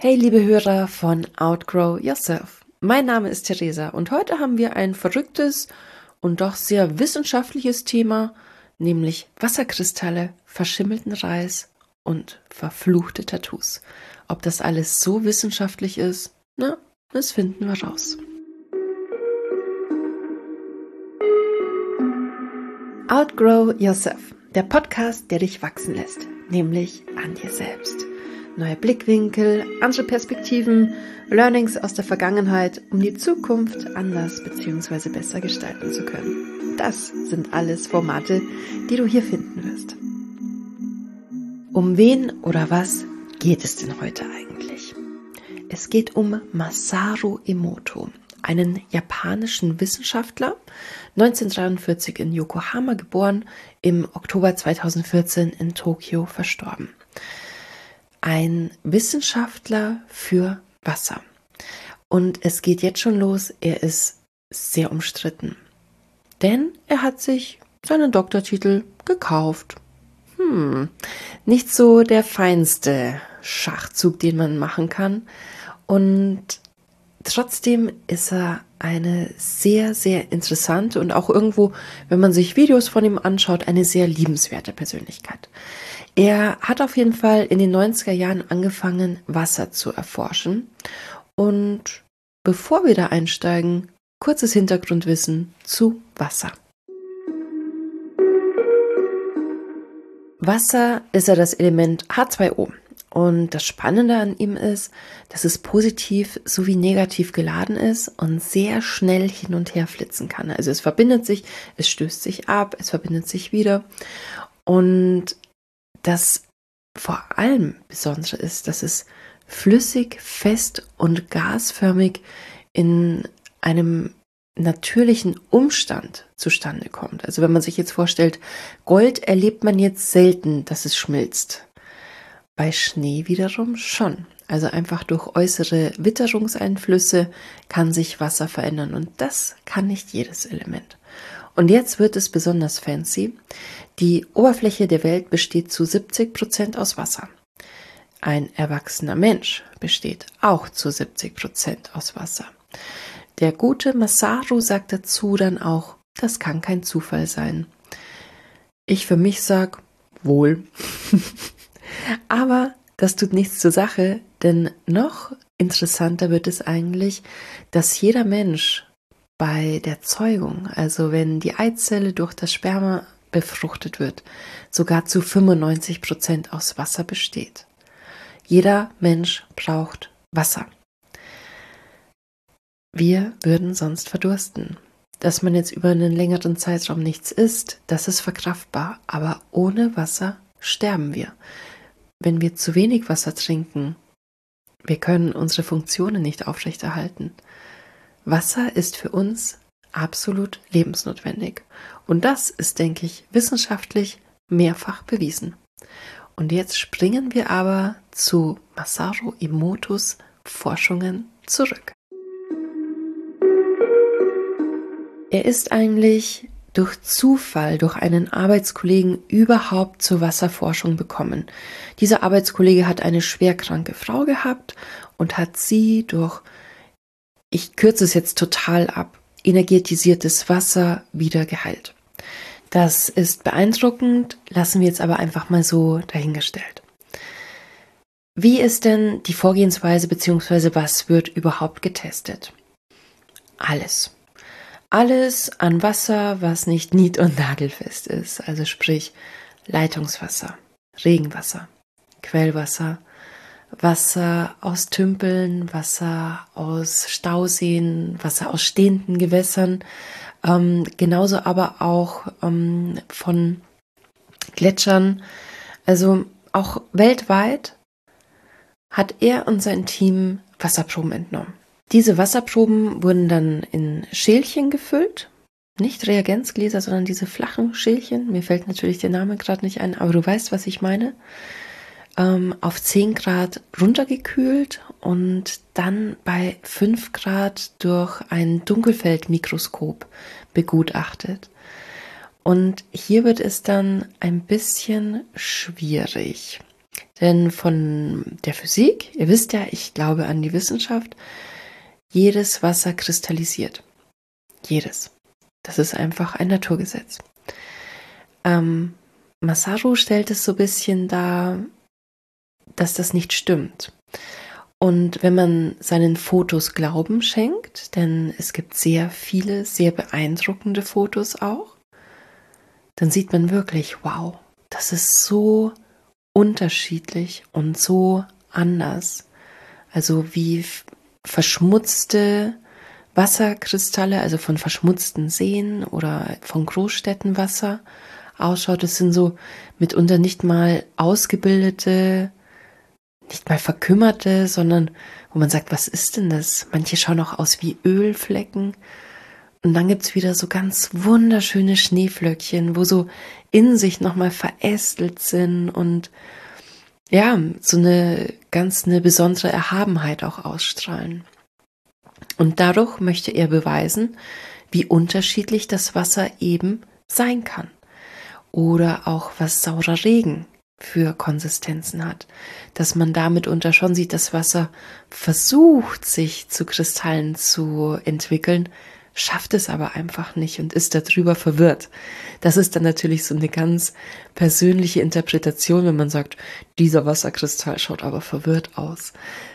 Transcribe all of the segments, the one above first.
Hey liebe Hörer von Outgrow Yourself. Mein Name ist Theresa und heute haben wir ein verrücktes und doch sehr wissenschaftliches Thema, nämlich Wasserkristalle, verschimmelten Reis und verfluchte Tattoos. Ob das alles so wissenschaftlich ist, das finden wir raus. Outgrow Yourself, der Podcast, der dich wachsen lässt, nämlich an dir selbst. Neue Blickwinkel, andere Perspektiven, Learnings aus der Vergangenheit, um die Zukunft anders bzw. besser gestalten zu können. Das sind alles Formate, die du hier finden wirst. Um wen oder was geht es denn heute eigentlich? Es geht um Masaru Emoto, einen japanischen Wissenschaftler, 1943 in Yokohama geboren, im Oktober 2014 in Tokio verstorben. Ein Wissenschaftler für Wasser. Und es geht jetzt schon los, er ist sehr umstritten. Denn er hat sich seinen Doktortitel gekauft. Nicht so der feinste Schachzug, den man machen kann. Und trotzdem ist er eine sehr, sehr interessante und auch irgendwo, wenn man sich Videos von ihm anschaut, eine sehr liebenswerte Persönlichkeit. Er hat auf jeden Fall in den 90er Jahren angefangen, Wasser zu erforschen. Und bevor wir da einsteigen, kurzes Hintergrundwissen zu Wasser. Wasser ist ja das Element H2O. Und das Spannende an ihm ist, dass es positiv sowie negativ geladen ist und sehr schnell hin und her flitzen kann. Also es verbindet sich, es stößt sich ab, es verbindet sich wieder. Und das vor allem Besondere ist, dass es flüssig, fest und gasförmig in einem natürlichen Umstand zustande kommt. Also wenn man sich jetzt vorstellt, Gold erlebt man jetzt selten, dass es schmilzt. Bei Schnee wiederum schon. Also einfach durch äußere Witterungseinflüsse kann sich Wasser verändern und das kann nicht jedes Element. Und jetzt wird es besonders fancy. Die Oberfläche der Welt besteht zu 70% aus Wasser. Ein erwachsener Mensch besteht auch zu 70% aus Wasser. Der gute Masaru sagt dazu dann auch, das kann kein Zufall sein. Ich für mich sage, wohl. Aber das tut nichts zur Sache, denn noch interessanter wird es eigentlich, dass jeder Mensch bei der Zeugung, also wenn die Eizelle durch das Sperma befruchtet wird, sogar zu 95% aus Wasser besteht. Jeder Mensch braucht Wasser. Wir würden sonst verdursten. Dass man jetzt über einen längeren Zeitraum nichts isst, das ist verkraftbar, aber ohne Wasser sterben wir. Wenn wir zu wenig Wasser trinken, wir können unsere Funktionen nicht aufrechterhalten. Wasser ist für uns absolut lebensnotwendig. Und das ist, denke ich, wissenschaftlich mehrfach bewiesen. Und jetzt springen wir aber zu Masaru Emotos Forschungen zurück. Er ist eigentlich durch Zufall, durch einen Arbeitskollegen überhaupt zur Wasserforschung gekommen. Dieser Arbeitskollege hat eine schwerkranke Frau gehabt und hat sie durch, ich kürze es jetzt total ab, energetisiertes Wasser wieder geheilt. Das ist beeindruckend, lassen wir jetzt aber einfach mal so dahingestellt. Wie ist denn die Vorgehensweise bzw. was wird überhaupt getestet? Alles. Alles an Wasser, was nicht nied- und nagelfest ist, also sprich Leitungswasser, Regenwasser, Quellwasser, Wasser aus Tümpeln, Wasser aus Stauseen, Wasser aus stehenden Gewässern, genauso aber auch von Gletschern. Also auch weltweit hat er und sein Team Wasserproben entnommen. Diese Wasserproben wurden dann in Schälchen gefüllt, nicht Reagenzgläser, sondern diese flachen Schälchen. Mir fällt natürlich der Name gerade nicht ein, aber du weißt, was ich meine. Auf 10 Grad runtergekühlt und dann bei 5 Grad durch ein Dunkelfeldmikroskop begutachtet. Und hier wird es dann ein bisschen schwierig. Denn von der Physik, ihr wisst ja, ich glaube an die Wissenschaft, jedes Wasser kristallisiert. Jedes. Das ist einfach ein Naturgesetz. Masaru stellt es so ein bisschen dar, dass das nicht stimmt. Und wenn man seinen Fotos Glauben schenkt, denn es gibt sehr viele, sehr beeindruckende Fotos auch, dann sieht man wirklich, wow, das ist so unterschiedlich und so anders. Also wie verschmutzte Wasserkristalle, also von verschmutzten Seen oder von Großstädten Wasser ausschaut. Das sind so mitunter nicht mal ausgebildete, nicht mal verkümmerte, sondern wo man sagt, was ist denn das? Manche schauen auch aus wie Ölflecken. Und dann gibt's wieder so ganz wunderschöne Schneeflöckchen, wo so in sich nochmal verästelt sind und ja, so eine besondere Erhabenheit auch ausstrahlen. Und dadurch möchte er beweisen, wie unterschiedlich das Wasser eben sein kann. Oder auch was saurer Regen für Konsistenzen hat. Dass man damit unter schon sieht, dass Wasser versucht, sich zu Kristallen zu entwickeln, schafft es aber einfach nicht und ist darüber verwirrt. Das ist dann natürlich so eine ganz persönliche Interpretation, wenn man sagt, dieser Wasserkristall schaut aber verwirrt aus.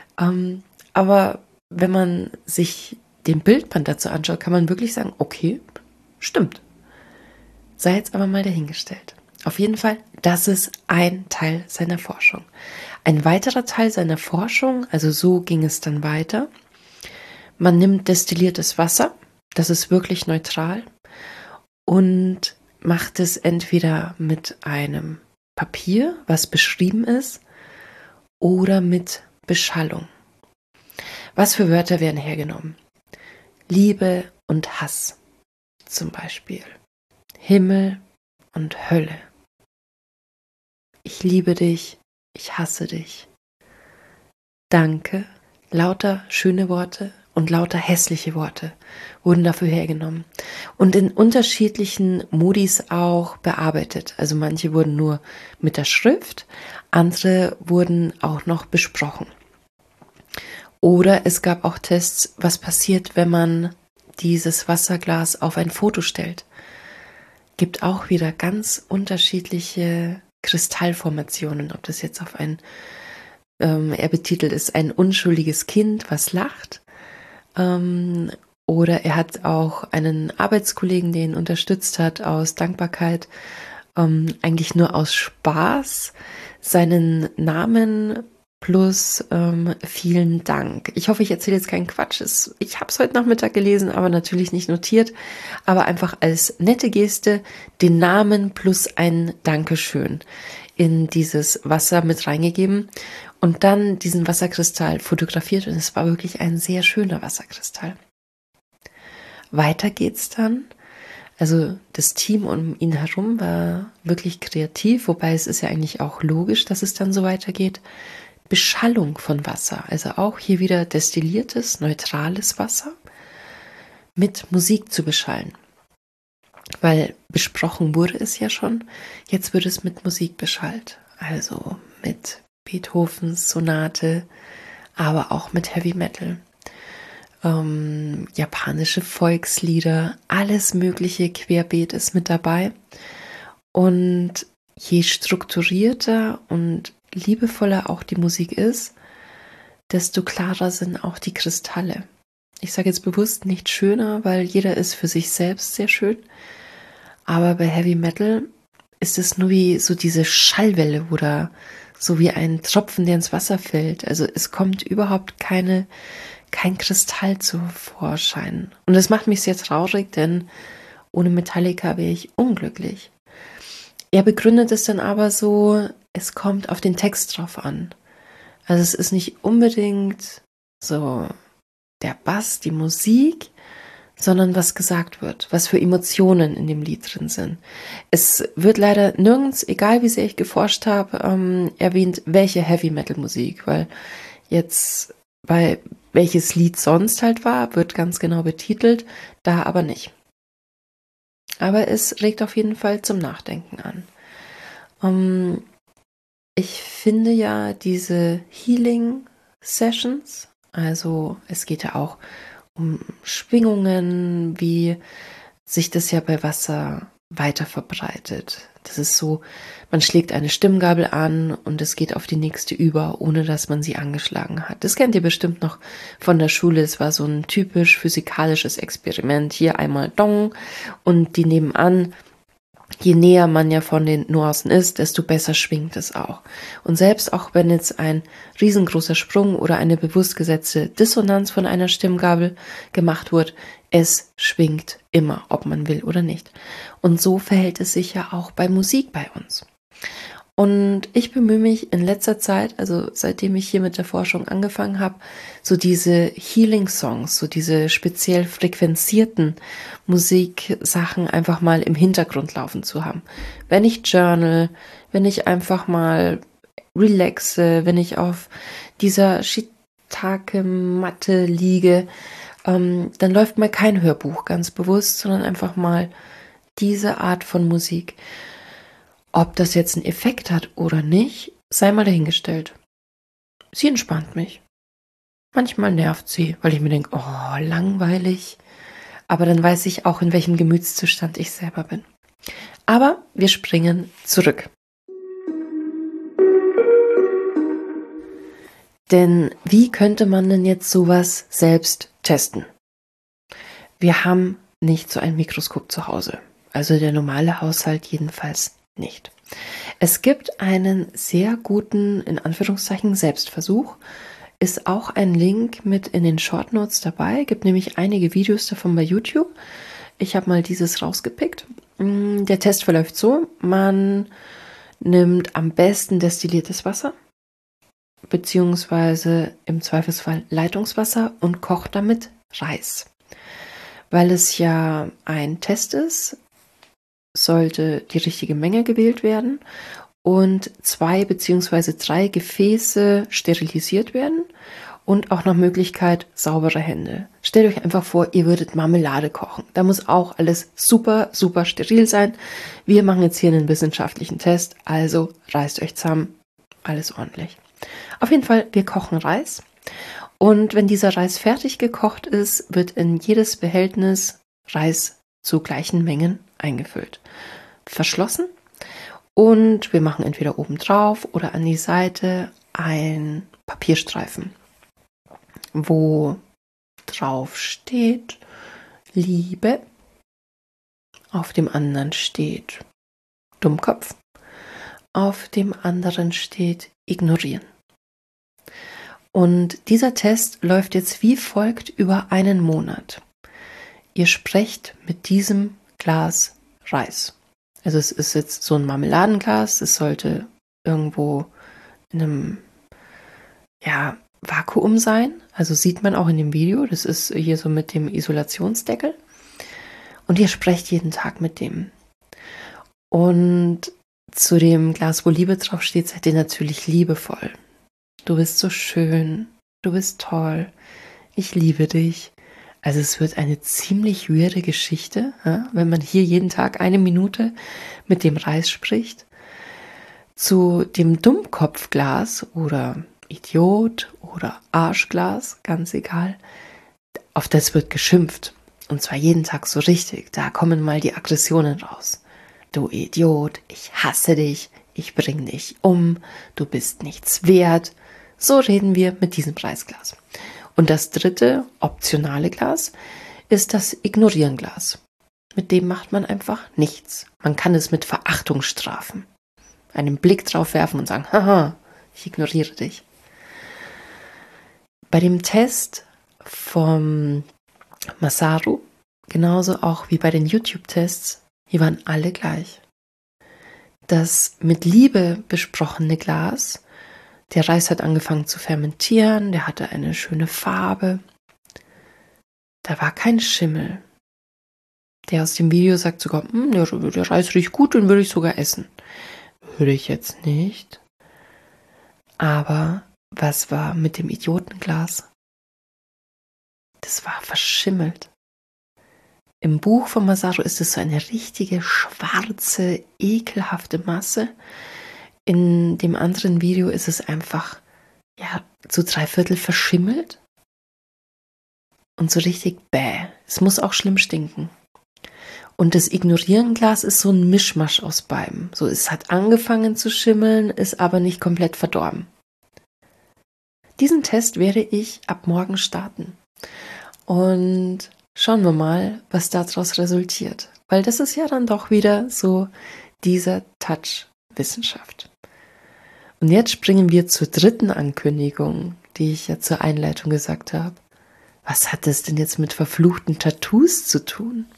Aber wenn man sich den Bildband dazu anschaut, kann man wirklich sagen, okay, stimmt. Sei jetzt aber mal dahingestellt. Auf jeden Fall, das ist ein Teil seiner Forschung. Ein weiterer Teil seiner Forschung, also so ging es dann weiter. Man nimmt destilliertes Wasser, das ist wirklich neutral, und macht es entweder mit einem Papier, was beschrieben ist, oder mit Beschallung. Was für Wörter werden hergenommen? Liebe und Hass zum Beispiel. Himmel und Hölle. Ich liebe dich, ich hasse dich. Danke, lauter schöne Worte und lauter hässliche Worte wurden dafür hergenommen und in unterschiedlichen Modis auch bearbeitet. Also manche wurden nur mit der Schrift, andere wurden auch noch besprochen. Oder es gab auch Tests, was passiert, wenn man dieses Wasserglas auf ein Foto stellt. Gibt auch wieder ganz unterschiedliche Kristallformationen, ob das jetzt auf er betitelt es ein unschuldiges Kind, was lacht, oder er hat auch einen Arbeitskollegen, den ihn unterstützt hat, aus Dankbarkeit, eigentlich nur aus Spaß, seinen Namen plus vielen Dank. Ich hoffe, ich erzähle jetzt keinen Quatsch. Ich habe es heute Nachmittag gelesen, aber natürlich nicht notiert. Aber einfach als nette Geste den Namen plus ein Dankeschön in dieses Wasser mit reingegeben und dann diesen Wasserkristall fotografiert. Und es war wirklich ein sehr schöner Wasserkristall. Weiter geht's dann. Also das Team um ihn herum war wirklich kreativ, wobei es ist ja eigentlich auch logisch, dass es dann so weitergeht. Beschallung von Wasser, also auch hier wieder destilliertes, neutrales Wasser mit Musik zu beschallen. Weil besprochen wurde es ja schon, jetzt wird es mit Musik beschallt. Also mit Beethovens Sonate, aber auch mit Heavy Metal. Japanische Volkslieder, alles mögliche querbeet ist mit dabei. Und je strukturierter und liebevoller auch die Musik ist, desto klarer sind auch die Kristalle. Ich sage jetzt bewusst nicht schöner, weil jeder ist für sich selbst sehr schön. Aber bei Heavy Metal ist es nur wie so diese Schallwelle oder so wie ein Tropfen, der ins Wasser fällt. Also es kommt überhaupt kein Kristall zu Vorschein. Und das macht mich sehr traurig, denn ohne Metallica wäre ich unglücklich. Er begründet es dann aber so, es kommt auf den Text drauf an. Also es ist nicht unbedingt so der Bass, die Musik, sondern was gesagt wird, was für Emotionen in dem Lied drin sind. Es wird leider nirgends, egal wie sehr ich geforscht habe, erwähnt, welche Heavy-Metal-Musik, weil jetzt bei welches Lied sonst halt war, wird ganz genau betitelt, da aber nicht. Aber es regt auf jeden Fall zum Nachdenken an. Ich finde ja diese Healing Sessions, also es geht ja auch um Schwingungen, wie sich das ja bei Wasser weiter verbreitet. Das ist so, man schlägt eine Stimmgabel an und es geht auf die nächste über, ohne dass man sie angeschlagen hat. Das kennt ihr bestimmt noch von der Schule. Es war so ein typisch physikalisches Experiment. Hier einmal Dong und die nebenan. Je näher man ja von den Nuancen ist, desto besser schwingt es auch. Und selbst auch wenn jetzt ein riesengroßer Sprung oder eine bewusst gesetzte Dissonanz von einer Stimmgabel gemacht wird, es schwingt immer, ob man will oder nicht. Und so verhält es sich ja auch bei Musik bei uns. Und ich bemühe mich in letzter Zeit, also seitdem ich hier mit der Forschung angefangen habe, so diese Healing-Songs, so diese speziell frequenzierten Musiksachen einfach mal im Hintergrund laufen zu haben. Wenn ich journal, wenn ich einfach mal relaxe, wenn ich auf dieser Shiitake-Matte liege, dann läuft mal kein Hörbuch ganz bewusst, sondern einfach mal diese Art von Musik. Ob das jetzt einen Effekt hat oder nicht, sei mal dahingestellt. Sie entspannt mich. Manchmal nervt sie, weil ich mir denke, oh, langweilig. Aber dann weiß ich auch, in welchem Gemütszustand ich selber bin. Aber wir springen zurück. Denn wie könnte man denn jetzt sowas selbst testen? Wir haben nicht so ein Mikroskop zu Hause. Also der normale Haushalt jedenfalls nicht. Es gibt einen sehr guten, in Anführungszeichen, Selbstversuch. Ist auch ein Link mit in den Shortnotes dabei. Gibt nämlich einige Videos davon bei YouTube. Ich habe mal dieses rausgepickt. Der Test verläuft so. Man nimmt am besten destilliertes Wasser, beziehungsweise im Zweifelsfall Leitungswasser und kocht damit Reis. Weil es ja ein Test ist, sollte die richtige Menge gewählt werden und 2 bzw. 3 Gefäße sterilisiert werden und auch nach Möglichkeit saubere Hände. Stellt euch einfach vor, ihr würdet Marmelade kochen. Da muss auch alles super, super steril sein. Wir machen jetzt hier einen wissenschaftlichen Test, also reißt euch zusammen, alles ordentlich. Auf jeden Fall, wir kochen Reis und wenn dieser Reis fertig gekocht ist, wird in jedes Behältnis Reis zu gleichen Mengen eingefüllt. Verschlossen und wir machen entweder oben drauf oder an die Seite ein Papierstreifen, wo drauf steht Liebe, auf dem anderen steht Dummkopf, auf dem anderen steht Ignorieren. Und dieser Test läuft jetzt wie folgt über einen Monat. Ihr sprecht mit diesem Glas Reis. Also es ist jetzt so ein Marmeladenglas, es sollte irgendwo in einem Vakuum sein. Also sieht man auch in dem Video, das ist hier so mit dem Isolationsdeckel. Und ihr sprecht jeden Tag mit dem. Und zu dem Glas, wo Liebe drauf steht, seid ihr natürlich liebevoll. Du bist so schön, du bist toll, ich liebe dich. Also es wird eine ziemlich weirde Geschichte, ja, wenn man hier jeden Tag 1 Minute mit dem Reis spricht. Zu dem Dummkopfglas oder Idiot oder Arschglas, ganz egal, auf das wird geschimpft. Und zwar jeden Tag so richtig. Da kommen mal die Aggressionen raus. Du Idiot, ich hasse dich, ich bring dich um, du bist nichts wert. So reden wir mit diesem Reisglas. Und das dritte, optionale Glas, ist das Ignorierenglas. Mit dem macht man einfach nichts. Man kann es mit Verachtung strafen. Einen Blick drauf werfen und sagen, haha, ich ignoriere dich. Bei dem Test vom Masaru, genauso auch wie bei den YouTube-Tests, hier waren alle gleich. Das mit Liebe besprochene Glas, der Reis hat angefangen zu fermentieren, der hatte eine schöne Farbe. Da war kein Schimmel. Der aus dem Video sagt sogar, der Reis riecht gut, den würde ich sogar essen. Würde ich jetzt nicht. Aber was war mit dem Idiotenglas? Das war verschimmelt. Im Buch von Masaru ist es so eine richtige schwarze, ekelhafte Masse. In dem anderen Video ist es einfach, ja, zu 3/4 verschimmelt und so richtig bäh. Es muss auch schlimm stinken. Und das Ignorierenglas ist so ein Mischmasch aus beidem. So, es hat angefangen zu schimmeln, ist aber nicht komplett verdorben. Diesen Test werde ich ab morgen starten. Und schauen wir mal, was daraus resultiert. Weil das ist ja dann doch wieder so dieser Touch Wissenschaft. Und jetzt springen wir zur dritten Ankündigung, die ich ja zur Einleitung gesagt habe. Was hat das denn jetzt mit verfluchten Tattoos zu tun?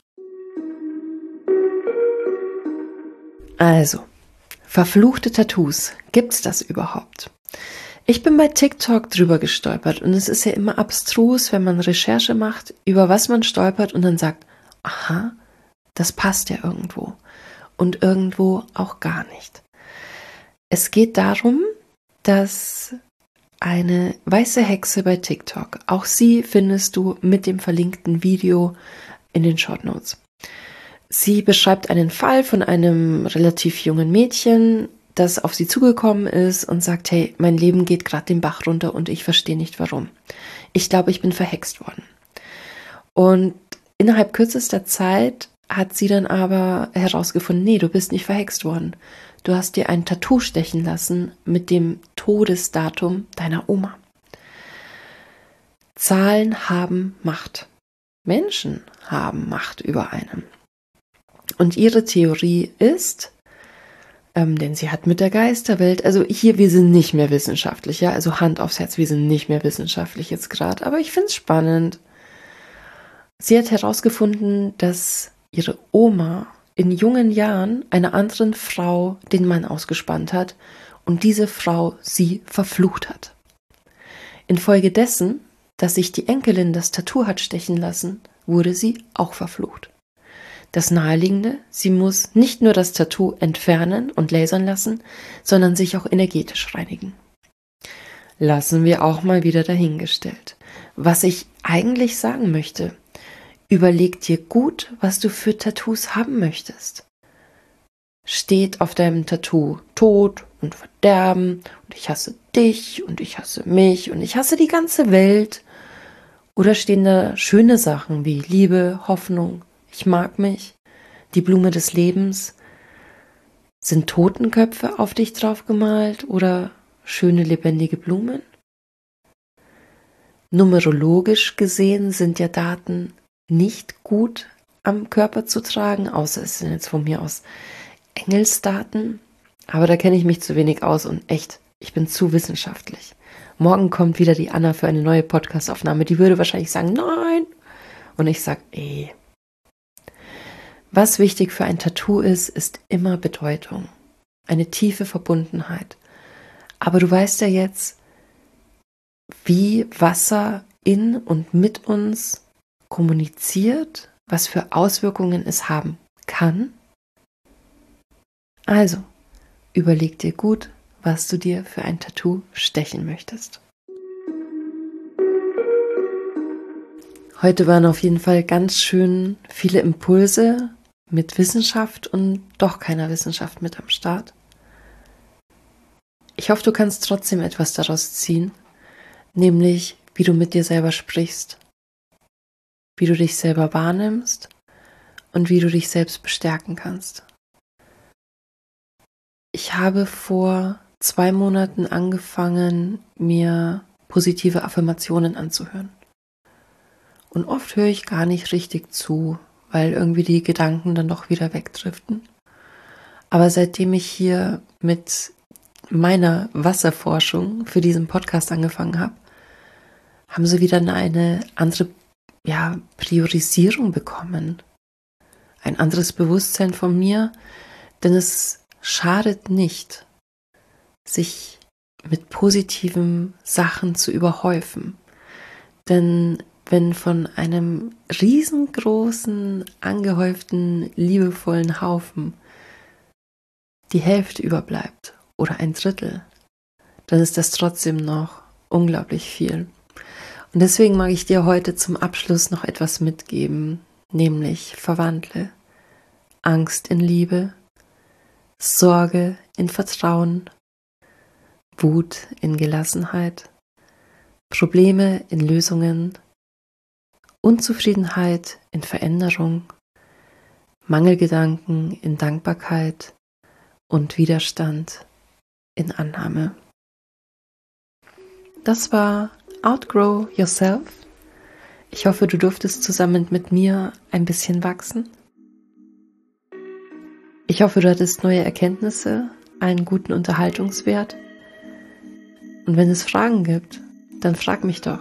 Also, verfluchte Tattoos, gibt's das überhaupt? Ich bin bei TikTok drüber gestolpert und es ist ja immer abstrus, wenn man Recherche macht, über was man stolpert und dann sagt, aha, das passt ja irgendwo und irgendwo auch gar nicht. Es geht darum, dass eine weiße Hexe bei TikTok, auch sie findest du mit dem verlinkten Video in den Shortnotes. Sie beschreibt einen Fall von einem relativ jungen Mädchen, das auf sie zugekommen ist und sagt, hey, mein Leben geht gerade den Bach runter und ich verstehe nicht warum. Ich glaube, ich bin verhext worden. Und innerhalb kürzester Zeit hat sie dann aber herausgefunden, nee, du bist nicht verhext worden. Du hast dir ein Tattoo stechen lassen mit dem Todesdatum deiner Oma. Zahlen haben Macht. Menschen haben Macht über einen. Und ihre Theorie ist, denn sie hat mit der Geisterwelt, also hier, wir sind nicht mehr wissenschaftlich, ja, also Hand aufs Herz, wir sind nicht mehr wissenschaftlich jetzt gerade, aber ich finde es spannend. Sie hat herausgefunden, dass ihre Oma in jungen Jahren einer anderen Frau den Mann ausgespannt hat und diese Frau sie verflucht hat. Infolgedessen, dass sich die Enkelin das Tattoo hat stechen lassen, wurde sie auch verflucht. Das Naheliegende, sie muss nicht nur das Tattoo entfernen und lasern lassen, sondern sich auch energetisch reinigen. Lassen wir auch mal wieder dahingestellt. Was ich eigentlich sagen möchte, überleg dir gut, was du für Tattoos haben möchtest. Steht auf deinem Tattoo Tod und Verderben und ich hasse dich und ich hasse mich und ich hasse die ganze Welt? Oder stehen da schöne Sachen wie Liebe, Hoffnung, ich mag mich, die Blume des Lebens? Sind Totenköpfe auf dich drauf gemalt oder schöne lebendige Blumen? Numerologisch gesehen sind ja Daten nicht gut am Körper zu tragen, außer es sind jetzt von mir aus Engelsdaten. Aber da kenne ich mich zu wenig aus und echt, ich bin zu wissenschaftlich. Morgen kommt wieder die Anna für eine neue Podcast-Aufnahme. Die würde wahrscheinlich sagen, nein. Und ich sage, Was wichtig für ein Tattoo ist, ist immer Bedeutung. Eine tiefe Verbundenheit. Aber du weißt ja jetzt, wie Wasser in und mit uns kommuniziert, was für Auswirkungen es haben kann. Also, überleg dir gut, was du dir für ein Tattoo stechen möchtest. Heute waren auf jeden Fall ganz schön viele Impulse mit Wissenschaft und doch keiner Wissenschaft mit am Start. Ich hoffe, du kannst trotzdem etwas daraus ziehen, nämlich wie du mit dir selber sprichst, wie du dich selber wahrnimmst und wie du dich selbst bestärken kannst. Ich habe vor 2 Monaten angefangen, mir positive Affirmationen anzuhören. Und oft höre ich gar nicht richtig zu, weil irgendwie die Gedanken dann doch wieder wegdriften. Aber seitdem ich hier mit meiner Wasserforschung für diesen Podcast angefangen habe, haben sie wieder eine andere Priorisierung bekommen. Ein anderes Bewusstsein von mir, denn es schadet nicht, sich mit positiven Sachen zu überhäufen. Denn wenn von einem riesengroßen, angehäuften, liebevollen Haufen die Hälfte überbleibt oder 1/3, dann ist das trotzdem noch unglaublich viel. Und deswegen mag ich dir heute zum Abschluss noch etwas mitgeben, nämlich verwandle Angst in Liebe, Sorge in Vertrauen Wut in Gelassenheit, Probleme in Lösungen, Unzufriedenheit in Veränderung, Mangelgedanken in Dankbarkeit und Widerstand in Annahme. Das war Outgrow Yourself. Ich hoffe, du durftest zusammen mit mir ein bisschen wachsen. Ich hoffe, du hattest neue Erkenntnisse, einen guten Unterhaltungswert. Und wenn es Fragen gibt, dann frag mich doch.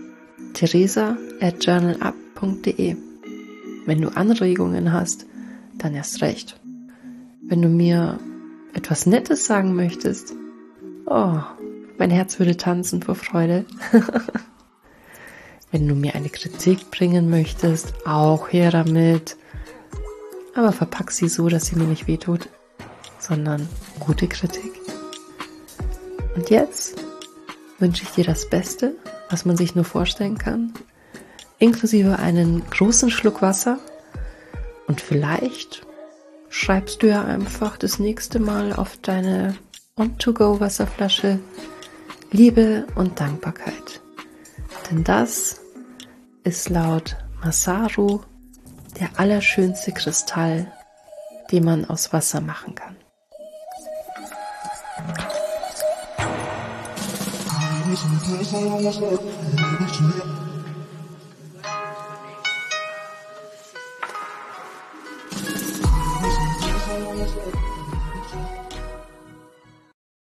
Theresa@journalup.de. Wenn du Anregungen hast, dann erst recht. Wenn du mir etwas Nettes sagen möchtest, oh, mein Herz würde tanzen vor Freude. Wenn du mir eine Kritik bringen möchtest, auch her damit. Aber verpack sie so, dass sie mir nicht wehtut, sondern gute Kritik. Und jetzt wünsche ich dir das Beste, was man sich nur vorstellen kann, inklusive einen großen Schluck Wasser. Und vielleicht schreibst du ja einfach das nächste Mal auf deine On-to-go-Wasserflasche Liebe und Dankbarkeit. Denn das ist laut Masaru der allerschönste Kristall, den man aus Wasser machen kann.